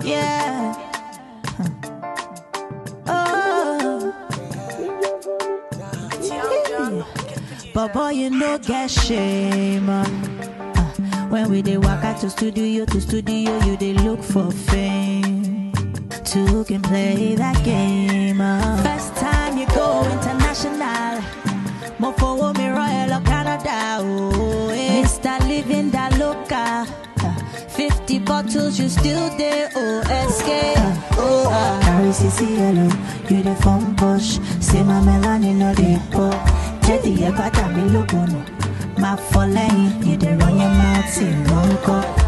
Yeah. Oh. But boy, you no get shame. When we dey walk out to studio, you dey look for fame. Two can play that game. First time you go international, more for me Royal or Canada. Oh, yeah. Mr. Living that loca. 50 bottles, you still there. Oh, escape. Carry CCLO, you the phone push. Say my melanin no dey pop. Jetty, you got a me look on. My falling, you dey run your mouth, see, wrong call.